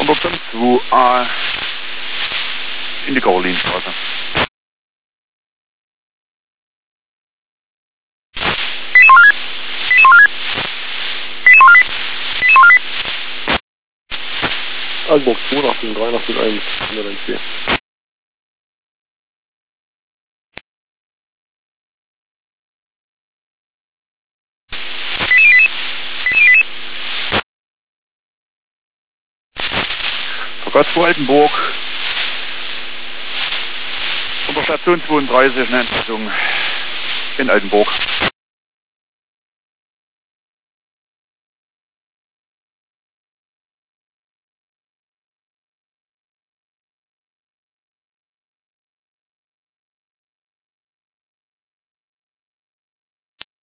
102a in die Karolinstraße. Altenburg 82, 83, 1, 104. Verkehrt vor Altenburg. Unter Station 32 eine Entlassung in Altenburg.